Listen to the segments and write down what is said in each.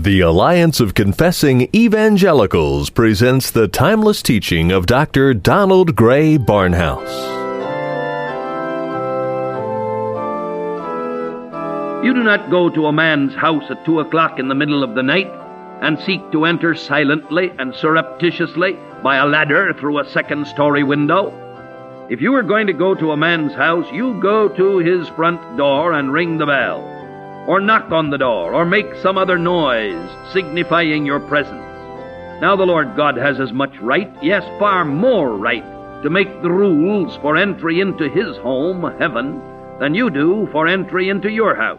The Alliance of Confessing Evangelicals presents the timeless teaching of Dr. Donald Gray Barnhouse. You do not go to a man's house at 2 o'clock in the middle of the night and seek to enter silently and surreptitiously by a ladder through a second-story window. If you are going to go to a man's house, you go to his front door and ring the bell, or knock on the door, or make some other noise signifying your presence. Now the Lord God has as much right, yes, far more right, to make the rules for entry into His home, heaven, than you do for entry into your house.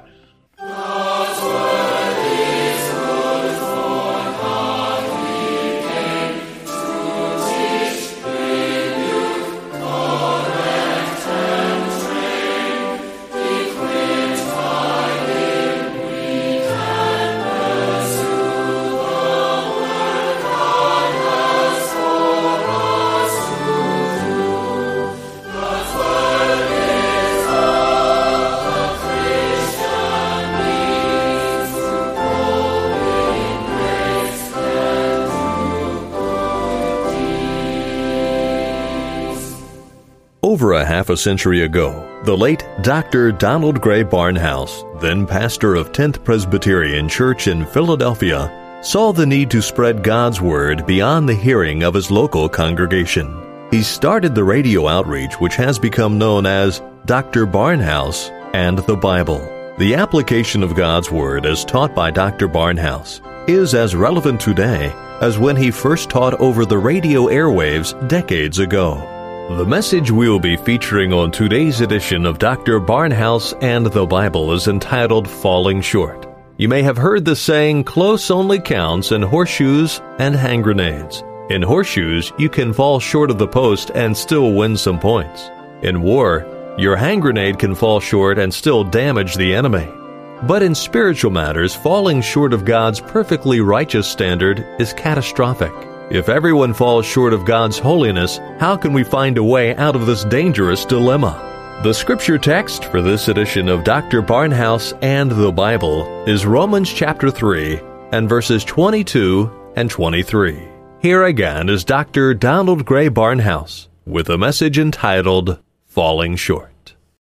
Over a half a century ago, the late Dr. Donald Gray Barnhouse, then pastor of 10th Presbyterian Church in Philadelphia, saw the need to spread God's Word beyond the hearing of his local congregation. He started the radio outreach which has become known as Dr. Barnhouse and the Bible. The application of God's Word as taught by Dr. Barnhouse is as relevant today as when he first taught over the radio airwaves decades ago. The message we'll be featuring on today's edition of Dr. Barnhouse and the Bible is entitled Falling Short. You may have heard the saying, close only counts in horseshoes and hand grenades. In horseshoes, you can fall short of the post and still win some points. In war, your hand grenade can fall short and still damage the enemy. But in spiritual matters, falling short of God's perfectly righteous standard is catastrophic. If everyone falls short of God's holiness, how can we find a way out of this dangerous dilemma? The scripture text for this edition of Dr. Barnhouse and the Bible is Romans chapter 3 and verses 22 and 23. Here again is Dr. Donald Gray Barnhouse with a message entitled Falling Short.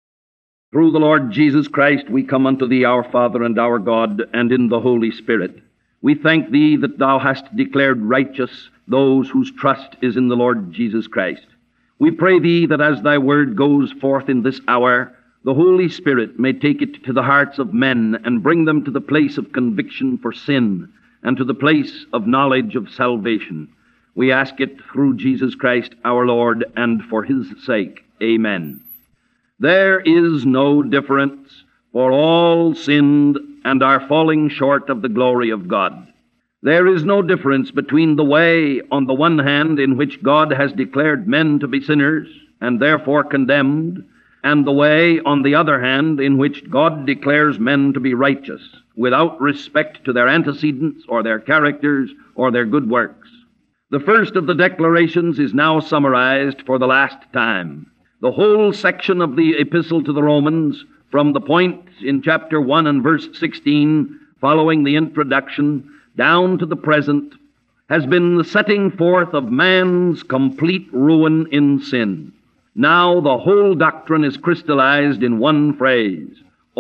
Through the Lord Jesus Christ we come unto Thee, our Father and our God, and in the Holy Spirit. We thank Thee that Thou hast declared righteous those whose trust is in the Lord Jesus Christ. We pray Thee that as Thy word goes forth in this hour, the Holy Spirit may take it to the hearts of men and bring them to the place of conviction for sin and to the place of knowledge of salvation. We ask it through Jesus Christ our Lord and for His sake. Amen. There is no difference, for all sinned and are falling short of the glory of God. There is no difference between the way, on the one hand, in which God has declared men to be sinners and therefore condemned, and the way, on the other hand, in which God declares men to be righteous, without respect to their antecedents or their characters or their good works. The first of the declarations is now summarized for the last time. The whole section of the Epistle to the Romans, from the point in chapter 1 and verse 16, following the introduction, down to the present, has been the setting forth of man's complete ruin in sin. Now the whole doctrine is crystallized in one phrase: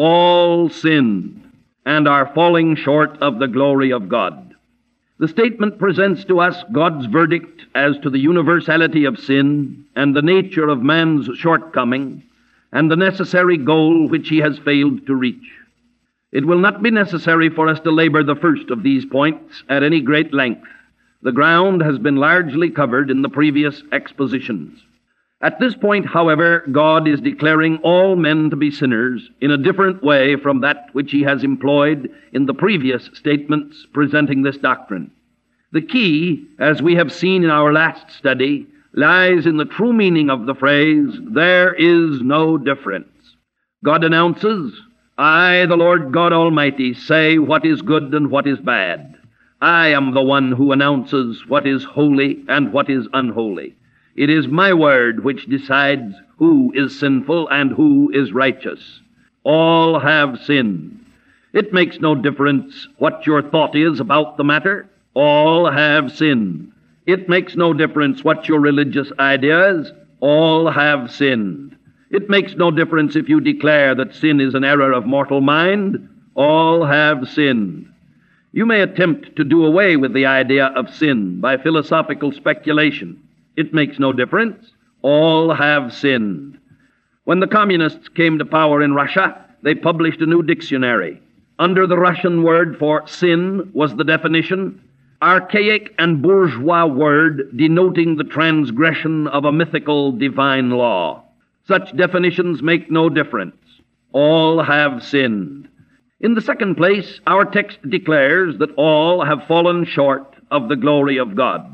all sinned and are falling short of the glory of God. The statement presents to us God's verdict as to the universality of sin and the nature of man's shortcoming, and the necessary goal which he has failed to reach. It will not be necessary for us to labor the first of these points at any great length. The ground has been largely covered in the previous expositions. At this point, however, God is declaring all men to be sinners in a different way from that which He has employed in the previous statements presenting this doctrine. The key, as we have seen in our last study, lies in the true meaning of the phrase, there is no difference. God announces, I, the Lord God Almighty, say what is good and what is bad. I am the one who announces what is holy and what is unholy. It is my word which decides who is sinful and who is righteous. All have sinned. It makes no difference what your thought is about the matter. All have sinned. It makes no difference what your religious ideas. All have sinned. It makes no difference if you declare that sin is an error of mortal mind. All have sinned. You may attempt to do away with the idea of sin by philosophical speculation. It makes no difference. All have sinned. When the communists came to power in Russia, they published a new dictionary. Under the Russian word for sin was the definition, archaic and bourgeois word denoting the transgression of a mythical divine law. Such definitions make no difference. All have sinned. In the second place, our text declares that all have fallen short of the glory of God,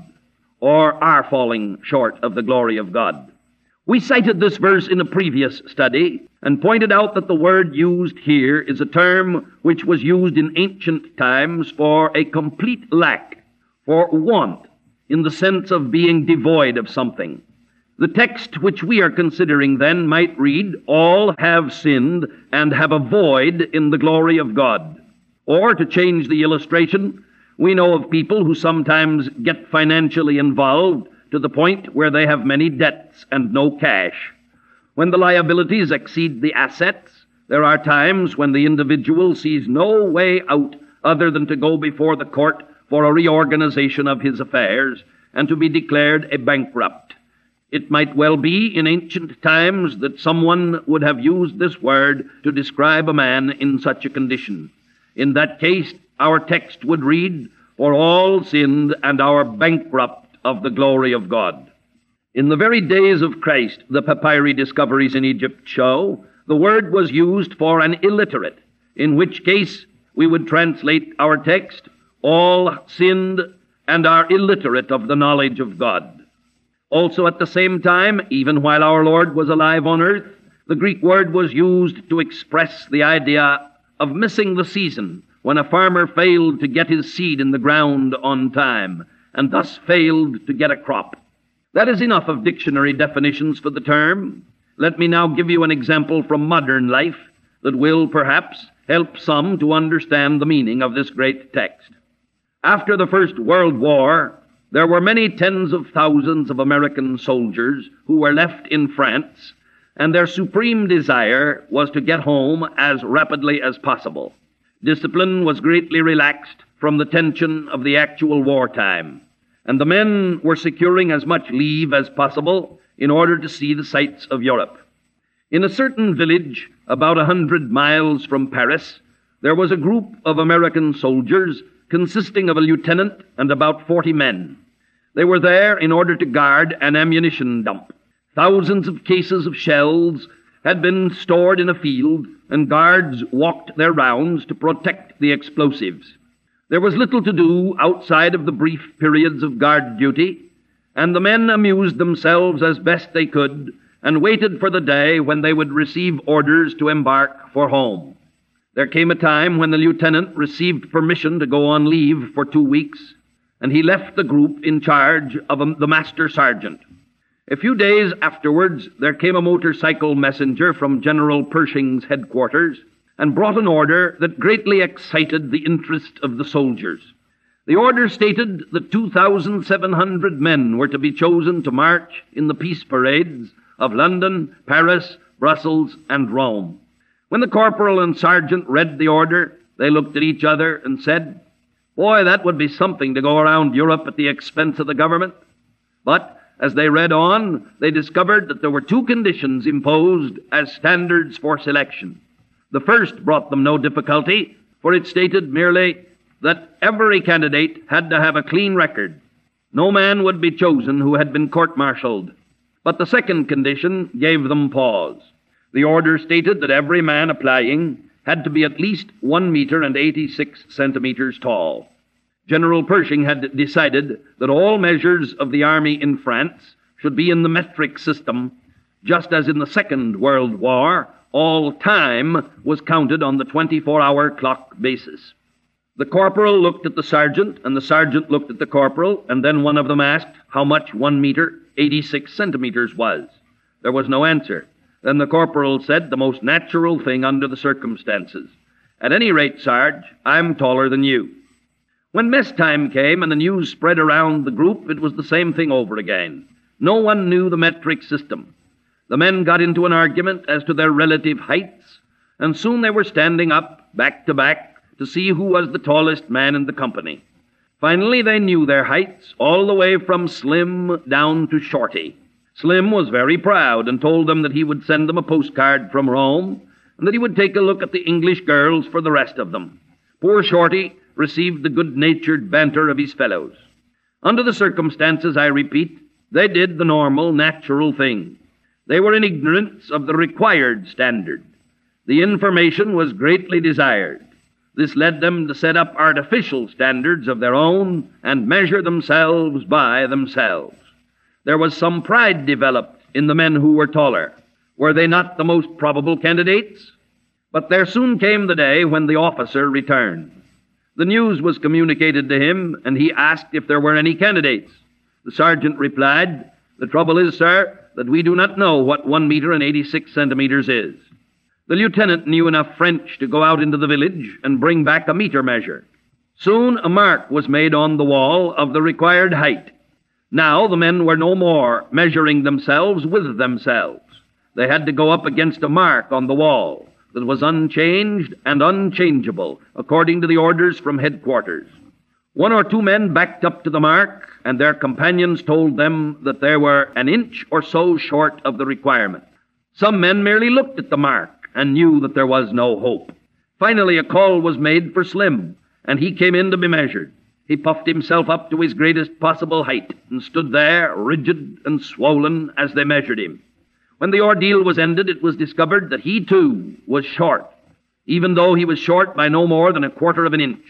or are falling short of the glory of God. We cited this verse in a previous study and pointed out that the word used here is a term which was used in ancient times for a complete lack, for want, in the sense of being devoid of something. The text which we are considering then might read, all have sinned and have a void in the glory of God. Or, to change the illustration, we know of people who sometimes get financially involved to the point where they have many debts and no cash. When the liabilities exceed the assets, there are times when the individual sees no way out other than to go before the court for a reorganization of his affairs and to be declared a bankrupt. It might well be in ancient times that someone would have used this word to describe a man in such a condition. In that case, our text would read, for all sinned and are bankrupt of the glory of God. In the very days of Christ, the papyri discoveries in Egypt show, the word was used for an illiterate, in which case we would translate our text, all sinned and are illiterate of the knowledge of God. Also at the same time, even while our Lord was alive on earth, the Greek word was used to express the idea of missing the season, when a farmer failed to get his seed in the ground on time, and thus failed to get a crop. That is enough of dictionary definitions for the term. Let me now give you an example from modern life that will, perhaps, help some to understand the meaning of this great text. After the First World War, there were many tens of thousands of American soldiers who were left in France, and their supreme desire was to get home as rapidly as possible. Discipline was greatly relaxed from the tension of the actual wartime, and the men were securing as much leave as possible in order to see the sights of Europe. In a certain village about 100 miles from Paris, there was a group of American soldiers consisting of a lieutenant and about 40 men. They were there in order to guard an ammunition dump. Thousands of cases of shells had been stored in a field, and guards walked their rounds to protect the explosives. There was little to do outside of the brief periods of guard duty, and the men amused themselves as best they could and waited for the day when they would receive orders to embark for home. There came a time when the lieutenant received permission to go on leave for 2 weeks, and he left the group in charge of the master sergeant. A few days afterwards, there came a motorcycle messenger from General Pershing's headquarters and brought an order that greatly excited the interest of the soldiers. The order stated that 2,700 men were to be chosen to march in the peace parades of London, Paris, Brussels, and Rome. When the corporal and sergeant read the order, they looked at each other and said, "Boy, that would be something to go around Europe at the expense of the government." But as they read on, they discovered that there were 2 conditions imposed as standards for selection. The first brought them no difficulty, for it stated merely that every candidate had to have a clean record. No man would be chosen who had been court-martialed. But the second condition gave them pause. The order stated that every man applying had to be at least 1 meter and 86 centimeters tall. General Pershing had decided that all measures of the army in France should be in the metric system, just as in the Second World War, all time was counted on the 24-hour clock basis. The corporal looked at the sergeant, and the sergeant looked at the corporal, and then one of them asked how much 1 meter, 86 centimeters was. There was no answer. Then the corporal said the most natural thing under the circumstances, At any rate, Sarge, I'm taller than you. When mess time came and the news spread around the group, it was the same thing over again. No one knew the metric system. The men got into an argument as to their relative heights, and soon they were standing up, back to back, to see who was the tallest man in the company. Finally, they knew their heights, all the way from Slim down to Shorty. Slim was very proud and told them that he would send them a postcard from Rome, and that he would take a look at the English girls for the rest of them. Poor Shorty received the good-natured banter of his fellows. Under the circumstances, I repeat, they did the normal, natural thing. They were in ignorance of the required standard. The information was greatly desired. This led them to set up artificial standards of their own and measure themselves by themselves. There was some pride developed in the men who were taller. Were they not the most probable candidates? But there soon came the day when the officer returned. The news was communicated to him, and he asked if there were any candidates. The sergeant replied, "The trouble is, sir, that we do not know what 1 meter and 86 centimeters is." The lieutenant knew enough French to go out into the village and bring back a meter measure. Soon a mark was made on the wall of the required height. Now the men were no more measuring themselves with themselves. They had to go up against a mark on the wall that was unchanged and unchangeable, according to the orders from headquarters. 1 or 2 men backed up to the mark, and their companions told them that they were an inch or so short of the requirement. Some men merely looked at the mark and knew that there was no hope. Finally, a call was made for Slim, and he came in to be measured. He puffed himself up to his greatest possible height and stood there, rigid and swollen, as they measured him. When the ordeal was ended, it was discovered that he, too, was short, even though he was short by no more than 1/4 of an inch.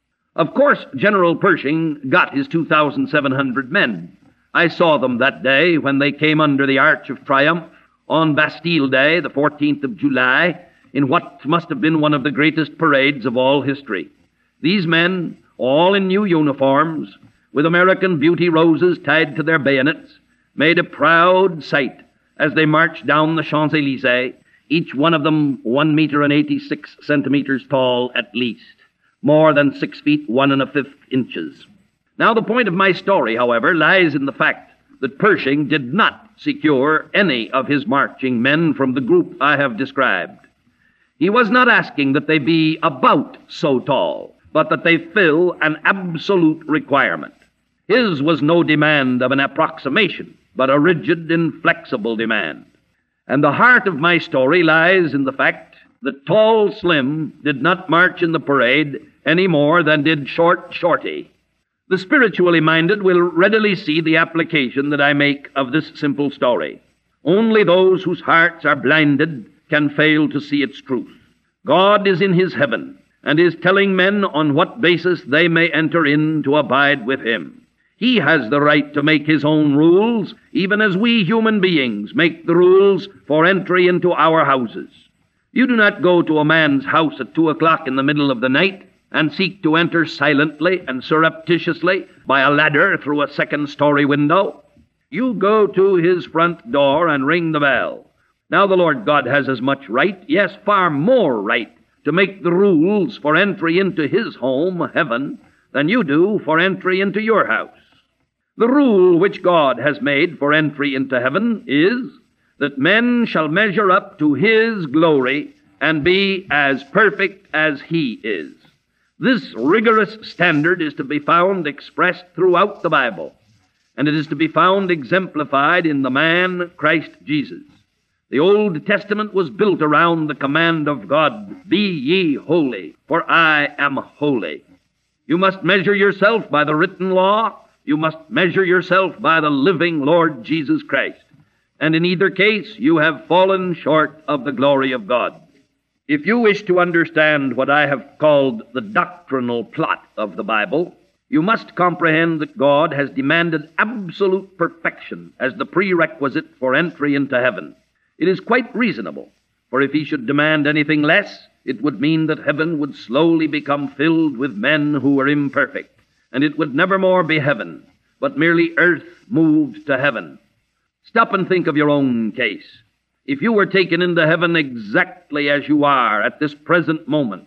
Of course, General Pershing got his 2,700 men. I saw them that day when they came under the Arch of Triumph on Bastille Day, the 14th of July, in what must have been one of the greatest parades of all history. These men, all in new uniforms, with American beauty roses tied to their bayonets, made a proud sight as they marched down the Champs-Élysées, each one of them 1 meter and 86 centimeters tall at least, more than 6 feet 1 1/5 inches. Now the point of my story, however, lies in the fact that Pershing did not secure any of his marching men from the group I have described. He was not asking that they be about so tall, but that they fill an absolute requirement. His was no demand of an approximation, but a rigid, inflexible demand. And the heart of my story lies in the fact that Tall Slim did not march in the parade any more than did Short Shorty. The spiritually minded will readily see the application that I make of this simple story. Only those whose hearts are blinded can fail to see its truth. God is in his heaven and is telling men on what basis they may enter in to abide with him. He has the right to make his own rules, even as we human beings make the rules for entry into our houses. You do not go to a man's house at 2 o'clock in the middle of the night and seek to enter silently and surreptitiously by a ladder through a second-story window. You go to his front door and ring the bell. Now the Lord God has as much right, yes, far more right, to make the rules for entry into his home, heaven, than you do for entry into your house. The rule which God has made for entry into heaven is that men shall measure up to his glory and be as perfect as he is. This rigorous standard is to be found expressed throughout the Bible, and it is to be found exemplified in the man Christ Jesus. The Old Testament was built around the command of God, "Be ye holy, for I am holy." You must measure yourself by the written law. You must measure yourself by the living Lord Jesus Christ. And in either case, you have fallen short of the glory of God. If you wish to understand what I have called the doctrinal plot of the Bible, you must comprehend that God has demanded absolute perfection as the prerequisite for entry into heaven. It is quite reasonable, for if he should demand anything less, it would mean that heaven would slowly become filled with men who were imperfect, and it would never more be heaven, but merely earth moved to heaven. Stop and think of your own case. If you were taken into heaven exactly as you are at this present moment,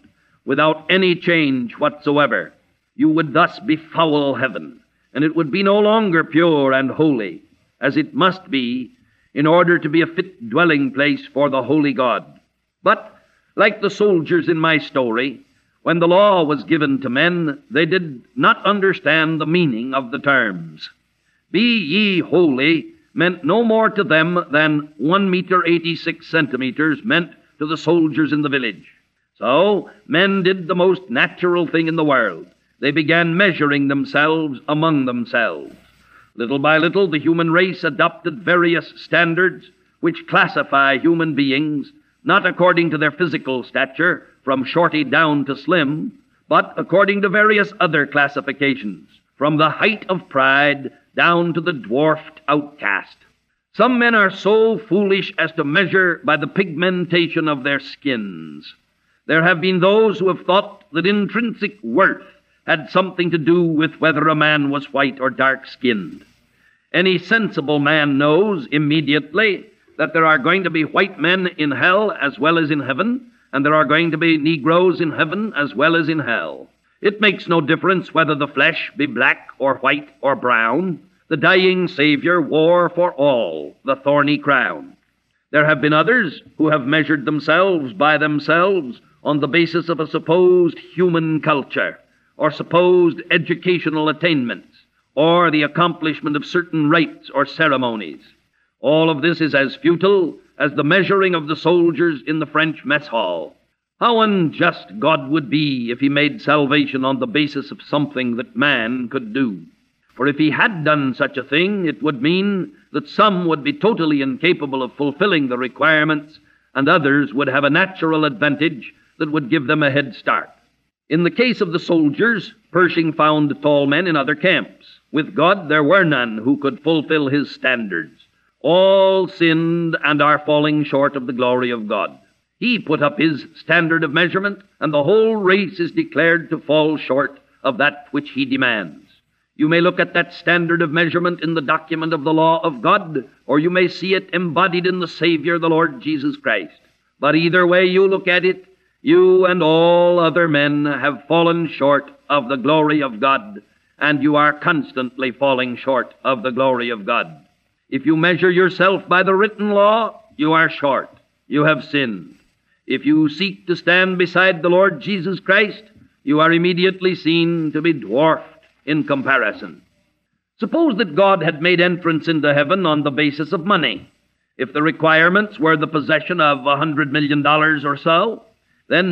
without any change whatsoever. You would thus befoul heaven, and it would be no longer pure and holy, as it must be, in order to be a fit dwelling place for the holy God. But, like the soldiers in my story, when the law was given to men, they did not understand the meaning of the terms. Be ye holy meant no more to them than 1 meter 86 centimeters meant to the soldiers in the village. So, men did the most natural thing in the world. They began measuring themselves among themselves. Little by little, the human race adopted various standards which classify human beings not according to their physical stature, from shorty down to slim, but according to various other classifications, from the height of pride down to the dwarfed outcast. Some men are so foolish as to measure by the pigmentation of their skins. There have been those who have thought that intrinsic worth had something to do with whether a man was white or dark-skinned. Any sensible man knows immediately that there are going to be white men in hell as well as in heaven, and there are going to be Negroes in heaven as well as in hell. It makes no difference whether the flesh be black or white or brown. The dying Savior wore for all the thorny crown. There have been others who have measured themselves by themselves on the basis of a supposed human culture, or supposed educational attainments, or the accomplishment of certain rites or ceremonies. All of this is as futile as the measuring of the soldiers in the French mess hall. How unjust God would be if he made salvation on the basis of something that man could do. For if he had done such a thing, it would mean that some would be totally incapable of fulfilling the requirements, and others would have a natural advantage that would give them a head start. In the case of the soldiers, Pershing found tall men in other camps. With God, there were none who could fulfill his standards. All sinned and are falling short of the glory of God. He put up his standard of measurement, and the whole race is declared to fall short of that which he demands. You may look at that standard of measurement in the document of the law of God, or you may see it embodied in the Savior, the Lord Jesus Christ. But either way you look at it, you and all other men have fallen short of the glory of God, and you are constantly falling short of the glory of God. If you measure yourself by the written law, you are short. You have sinned. If you seek to stand beside the Lord Jesus Christ, you are immediately seen to be dwarfed in comparison. Suppose that God had made entrance into heaven on the basis of money. If the requirements were the possession of $100 million or so, then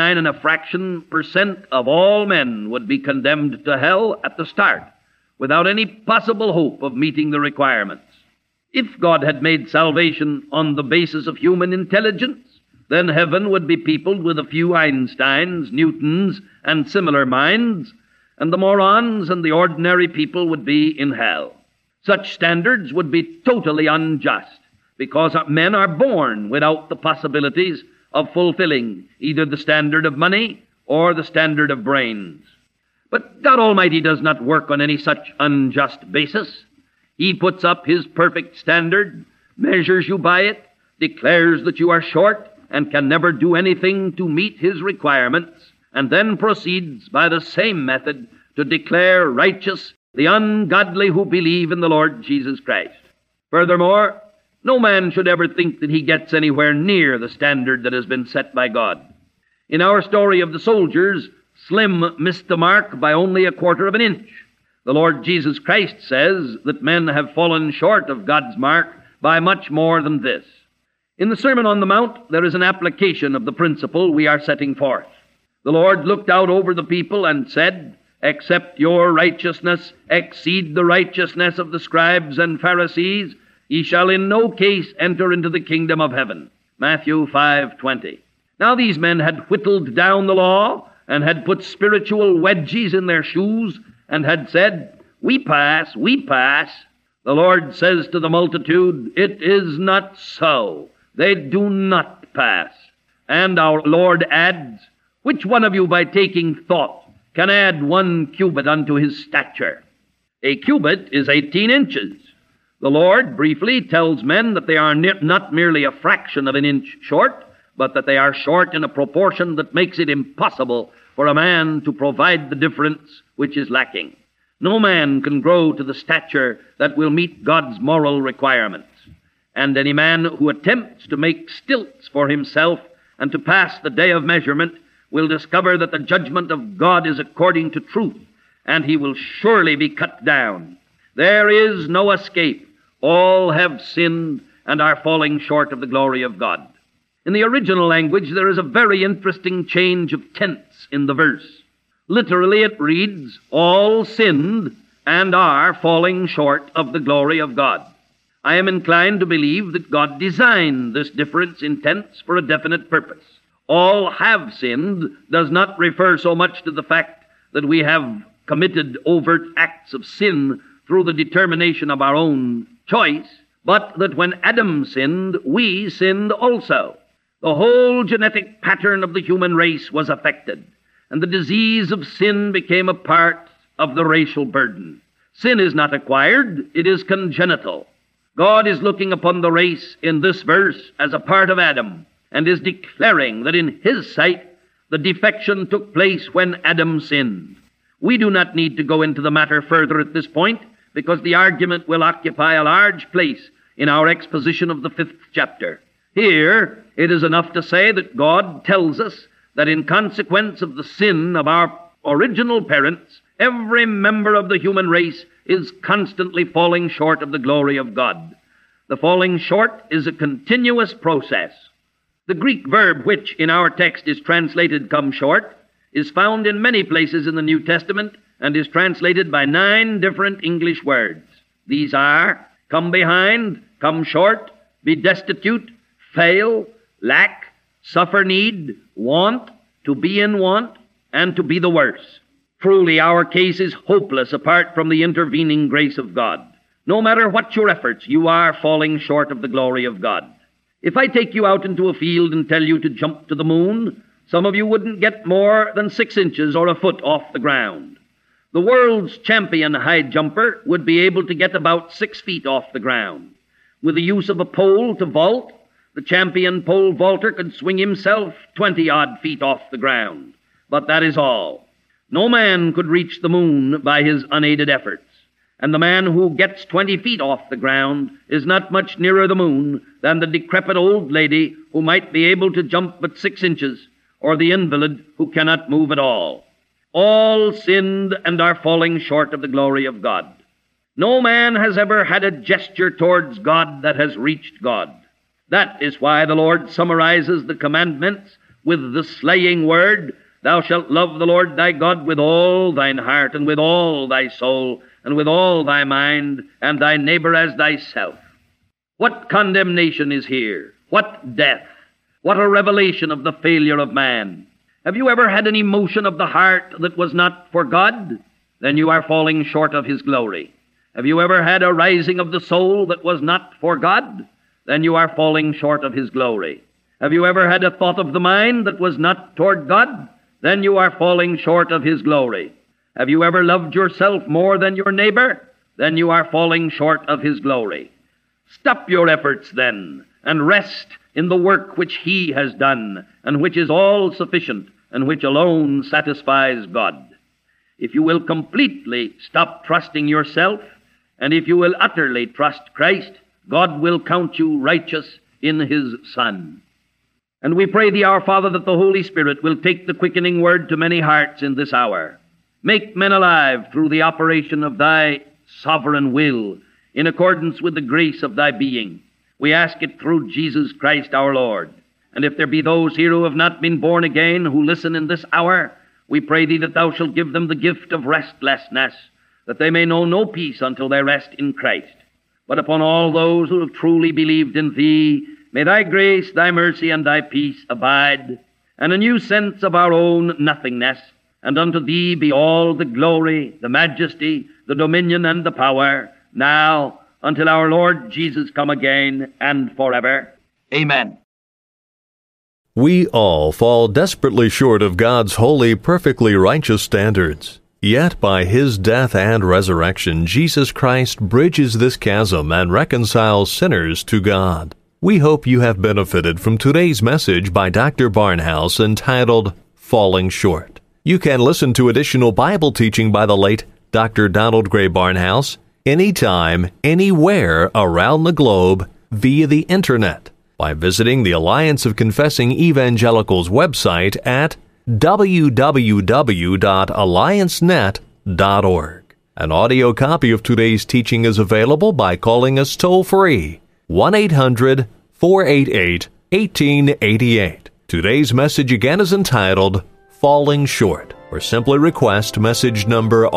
99% of all men would be condemned to hell at the start, without any possible hope of meeting the requirements. If God had made salvation on the basis of human intelligence, then heaven would be peopled with a few Einsteins, Newtons, and similar minds, and the morons and the ordinary people would be in hell. Such standards would be totally unjust, because men are born without the possibilities of fulfilling either the standard of money or the standard of brains. But God Almighty does not work on any such unjust basis. He puts up his perfect standard, measures you by it, declares that you are short and can never do anything to meet his requirements, and then proceeds by the same method to declare righteous the ungodly who believe in the Lord Jesus Christ. Furthermore, no man should ever think that he gets anywhere near the standard that has been set by God. In our story of the soldiers, Slim missed the mark by only 1/4 of an inch. The Lord Jesus Christ says that men have fallen short of God's mark by much more than this. In the Sermon on the Mount, there is an application of the principle we are setting forth. The Lord looked out over the people and said, "Except your righteousness exceed the righteousness of the scribes and Pharisees, ye shall in no case enter into the kingdom of heaven." Matthew 5:20. Now these men had whittled down the law and had put spiritual wedges in their shoes and had said, we pass. The Lord says to the multitude, it is not so. They do not pass. And our Lord adds, which one of you by taking thought can add 1 cubit unto his stature? A cubit is 18 inches. The Lord briefly tells men that they are not merely a fraction of an inch short, but that they are short in a proportion that makes it impossible for a man to provide the difference which is lacking. No man can grow to the stature that will meet God's moral requirements. And any man who attempts to make stilts for himself and to pass the day of measurement will discover that the judgment of God is according to truth, and he will surely be cut down. There is no escape. All have sinned and are falling short of the glory of God. In the original language, there is a very interesting change of tense in the verse. Literally, it reads, all sinned and are falling short of the glory of God. I am inclined to believe that God designed this difference in tense for a definite purpose. All have sinned does not refer so much to the fact that we have committed overt acts of sin through the determination of our own choice, but that when Adam sinned, we sinned also. The whole genetic pattern of the human race was affected, and the disease of sin became a part of the racial burden. Sin is not acquired, it is congenital. God is looking upon the race in this verse as a part of Adam, and is declaring that in his sight the defection took place when Adam sinned. We do not need to go into the matter further at this point, because the argument will occupy a large place in our exposition of the 5th chapter. Here, it is enough to say that God tells us that in consequence of the sin of our original parents, every member of the human race is constantly falling short of the glory of God. The falling short is a continuous process. The Greek verb which in our text is translated come short is found in many places in the New Testament and is translated by 9 different English words. These are come behind, come short, be destitute, fail, lack, suffer need, want, to be in want, and to be the worse. Truly, our case is hopeless apart from the intervening grace of God. No matter what your efforts, you are falling short of the glory of God. If I take you out into a field and tell you to jump to the moon, some of you wouldn't get more than 6 inches or a foot off the ground. The world's champion high jumper would be able to get about 6 feet off the ground. With the use of a pole to vault, the champion pole vaulter could swing himself 20-odd feet off the ground. But that is all. No man could reach the moon by his unaided efforts. And the man who gets 20 feet off the ground is not much nearer the moon than the decrepit old lady who might be able to jump but 6 inches, or the invalid who cannot move at all. All sinned and are falling short of the glory of God. No man has ever had a gesture towards God that has reached God. That is why the Lord summarizes the commandments with the slaying word, thou shalt love the Lord thy God with all thine heart, and with all thy soul, and with all thy mind, and thy neighbor as thyself. What condemnation is here? What death? What a revelation of the failure of man. Have you ever had an emotion of the heart that was not for God? Then you are falling short of his glory. Have you ever had a rising of the soul that was not for God? Then you are falling short of his glory. Have you ever had a thought of the mind that was not toward God? Then you are falling short of his glory. Have you ever loved yourself more than your neighbor? Then you are falling short of his glory. Stop your efforts then, and rest in the work which he has done, and which is all sufficient, and which alone satisfies God. If you will completely stop trusting yourself, and if you will utterly trust Christ, God will count you righteous in his Son. And we pray thee, our Father, that the Holy Spirit will take the quickening word to many hearts in this hour. Make men alive through the operation of thy sovereign will, in accordance with the grace of thy being. We ask it through Jesus Christ our Lord. And if there be those here who have not been born again, who listen in this hour, we pray thee that thou shalt give them the gift of restlessness, that they may know no peace until they rest in Christ. But upon all those who have truly believed in thee, may thy grace, thy mercy, and thy peace abide, and a new sense of our own nothingness. And unto thee be all the glory, the majesty, the dominion, and the power, now, until our Lord Jesus come again, and forever. Amen. We all fall desperately short of God's holy, perfectly righteous standards. Yet by his death and resurrection, Jesus Christ bridges this chasm and reconciles sinners to God. We hope you have benefited from today's message by Dr. Barnhouse entitled Falling Short. You can listen to additional Bible teaching by the late Dr. Donald Gray Barnhouse anytime, anywhere around the globe via the Internet by visiting the Alliance of Confessing Evangelicals website at www.alliancenet.org. An audio copy of today's teaching is available by calling us toll-free 1-800-488-1888. Today's message again is entitled Falling Short, or simply request message number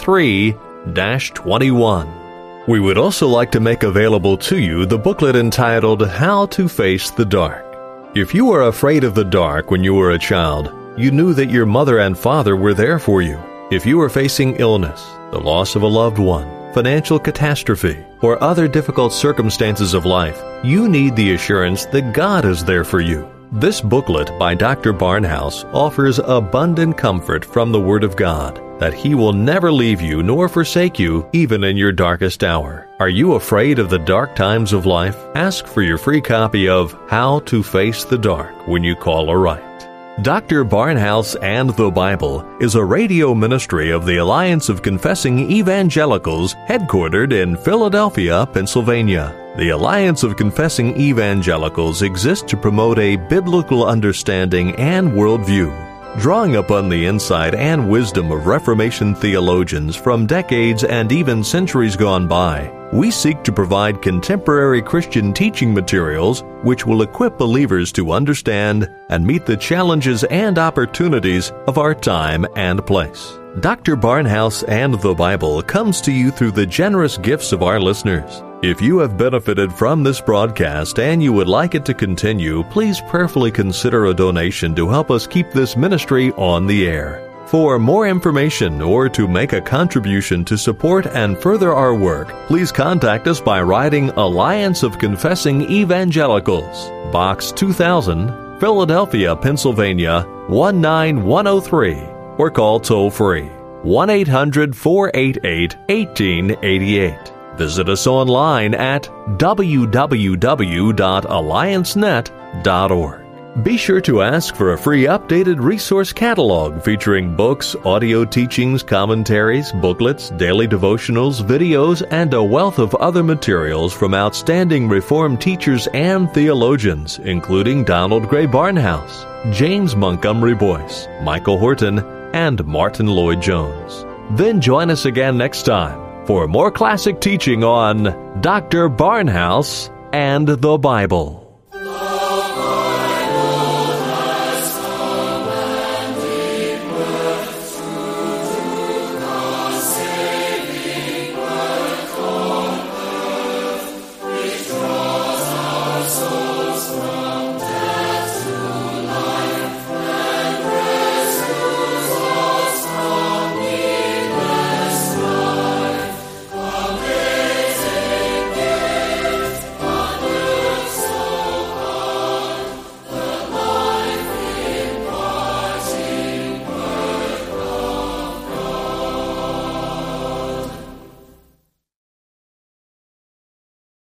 R3-21. We would also like to make available to you the booklet entitled How to Face the Dark. If you were afraid of the dark when you were a child, you knew that your mother and father were there for you. If you were facing illness, the loss of a loved one, financial catastrophe, or other difficult circumstances of life, you need the assurance that God is there for you. This booklet by Dr. Barnhouse offers abundant comfort from the Word of God, that He will never leave you nor forsake you, even in your darkest hour. Are you afraid of the dark times of life? Ask for your free copy of How to Face the Dark when you call or write. Dr. Barnhouse and the Bible is a radio ministry of the Alliance of Confessing Evangelicals headquartered in Philadelphia, Pennsylvania. The Alliance of Confessing Evangelicals exists to promote a biblical understanding and worldview, drawing upon the insight and wisdom of Reformation theologians from decades and even centuries gone by. We seek to provide contemporary Christian teaching materials which will equip believers to understand and meet the challenges and opportunities of our time and place. Dr. Barnhouse and the Bible comes to you through the generous gifts of our listeners. If you have benefited from this broadcast and you would like it to continue, please prayerfully consider a donation to help us keep this ministry on the air. For more information or to make a contribution to support and further our work, please contact us by writing Alliance of Confessing Evangelicals, Box 2000, Philadelphia, Pennsylvania 19103, or call toll-free 1-800-488-1888. Visit us online at www.alliancenet.org. Be sure to ask for a free updated resource catalog featuring books, audio teachings, commentaries, booklets, daily devotionals, videos, and a wealth of other materials from outstanding Reformed teachers and theologians, including Donald Gray Barnhouse, James Montgomery Boyce, Michael Horton, and Martin Lloyd-Jones. Then join us again next time for more classic teaching on Dr. Barnhouse and the Bible.